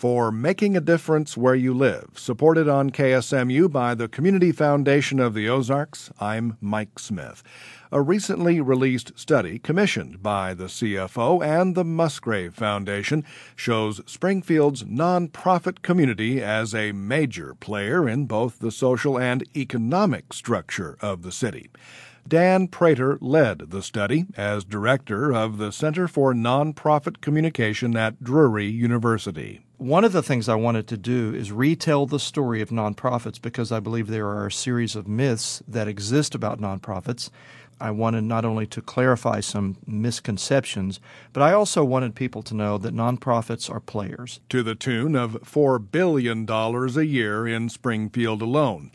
for Making a Difference Where You Live, supported on KSMU by the Community Foundation of the Ozarks. I'm Mike Smith. A recently released study commissioned by the CFO and the Musgrave Foundation shows Springfield's nonprofit community as a major player in both the social and economic structure of the city. Dan Prater led the study as director of the Center for Nonprofit Communication at Drury University. One of the things I wanted to do is retell the story of nonprofits because I believe there are a series of myths that exist about nonprofits. I wanted not only to clarify some misconceptions, but I also wanted people to know that nonprofits are players. To the tune of $4 billion a year in Springfield alone,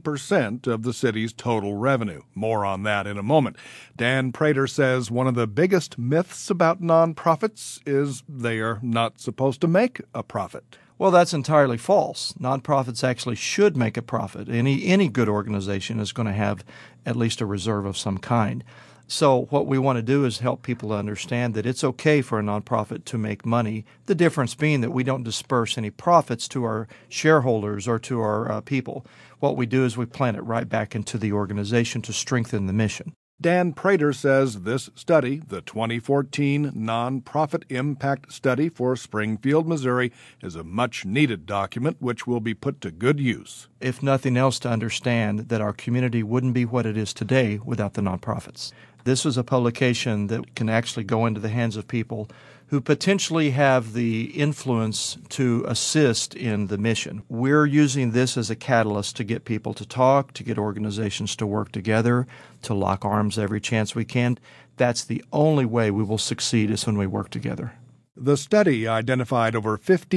20% of the city's total revenue. More on that in a moment. Dan Prater says one of the biggest myths about nonprofits is they are not supposed to make a profit. Well, that's entirely false. Nonprofits actually should make a profit. Any good organization is going to have at least a reserve of some kind. So what we want to do is help people understand that it's okay for a nonprofit to make money, the difference being that we don't disperse any profits to our shareholders or to our people. What we do is we plant it right back into the organization to strengthen the mission. Dan Prater says this study, the 2014 Nonprofit Impact Study for Springfield, Missouri, is a much-needed document which will be put to good use. If nothing else, to understand that our community wouldn't be what it is today without the nonprofits. This is a publication that can actually go into the hands of people who potentially have the influence to assist in the mission. We're using this as a catalyst to get people to talk, to get organizations to work together, to lock arms every chance we can. That's the only way we will succeed is when we work together. The study identified over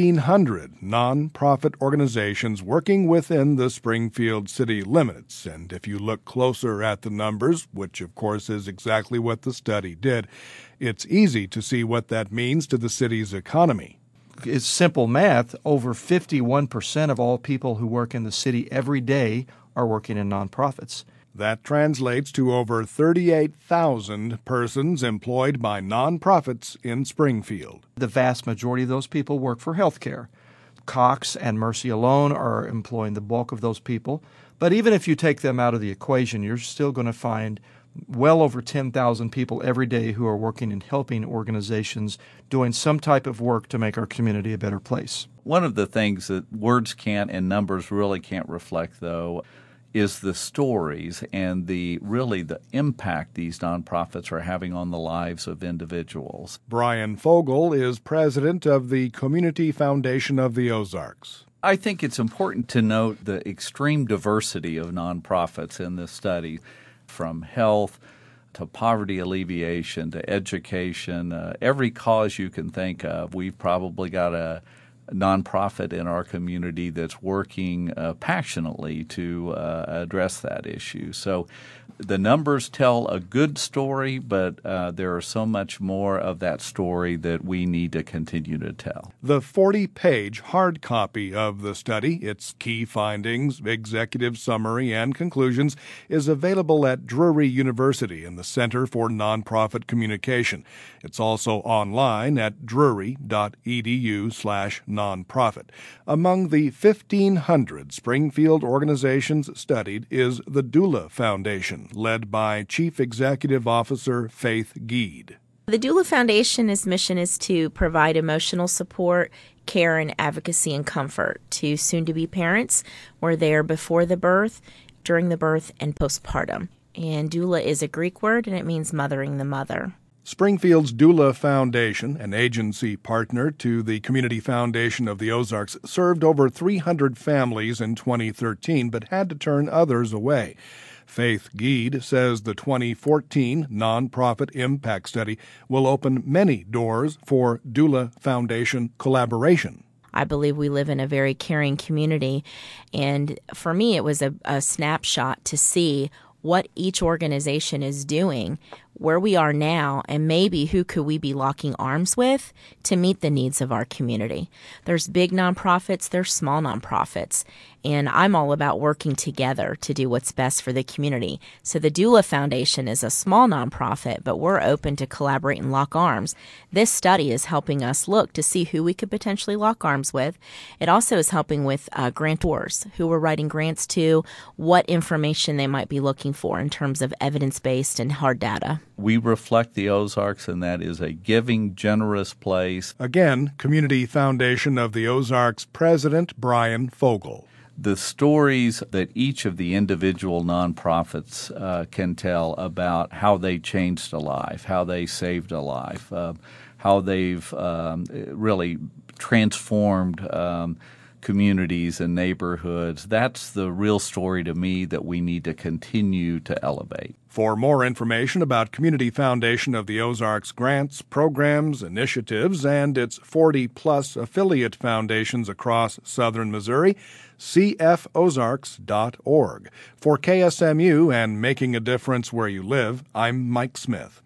1,500 nonprofit organizations working within the Springfield city limits. And if you look closer at the numbers, which of course is exactly what the study did, it's easy to see what that means to the city's economy. It's simple math. Over 51% of all people who work in the city every day are working in nonprofits. That translates to over 38,000 persons employed by nonprofits in Springfield. The vast majority of those people work for health care. Cox and Mercy alone are employing the bulk of those people. But even if you take them out of the equation, you're still going to find well over 10,000 people every day who are working in helping organizations doing some type of work to make our community a better place. One of the things that words can't and numbers really can't reflect, though, is the stories and the impact these nonprofits are having on the lives of individuals. Brian Fogel is president of the Community Foundation of the Ozarks. I think it's important to note the extreme diversity of nonprofits in this study, from health to poverty alleviation to education, every cause you can think of. We've probably got a nonprofit in our community that's working passionately to address that issue. So the numbers tell a good story, but there are so much more of that story that we need to continue to tell. The 40-page hard copy of the study, its key findings, executive summary, and conclusions, is available at Drury University in the Center for Nonprofit Communication. It's also online at drury.edu/nonprofit. Among the 1,500 Springfield organizations studied is the Doula Foundation, led by Chief Executive Officer Faith Geed. The Doula Foundation's mission is to provide emotional support, care, and advocacy and comfort to soon-to-be parents. We're there before the birth, during the birth, and postpartum. And doula is a Greek word, and it means mothering the mother. Springfield's Doula Foundation, an agency partner to the Community Foundation of the Ozarks, served over 300 families in 2013 but had to turn others away. Faith Geed says the 2014 Nonprofit Impact Study will open many doors for Doula Foundation collaboration. I believe we live in a very caring community, and for me it was a snapshot to see what each organization is doing where we are now and maybe who could we be locking arms with to meet the needs of our community. There's big nonprofits, there's small nonprofits, and I'm all about working together to do what's best for the community. So the Doula Foundation is a small nonprofit, but we're open to collaborate and lock arms. This study is helping us look to see who we could potentially lock arms with. It also is helping with grantors who we're writing grants to, what information they might be looking for in terms of evidence-based and hard data. We reflect the Ozarks, and that is a giving, generous place. Again, Community Foundation of the Ozarks President Brian Fogel. The stories that each of the individual nonprofits can tell about how they changed a life, how they saved a life, how they've really transformed communities and neighborhoods, that's the real story to me that we need to continue to elevate. For more information about Community Foundation of the Ozarks grants, programs, initiatives, and its 40-plus affiliate foundations across southern Missouri, cfozarks.org. For KSMU and Making a Difference Where You Live, I'm Mike Smith.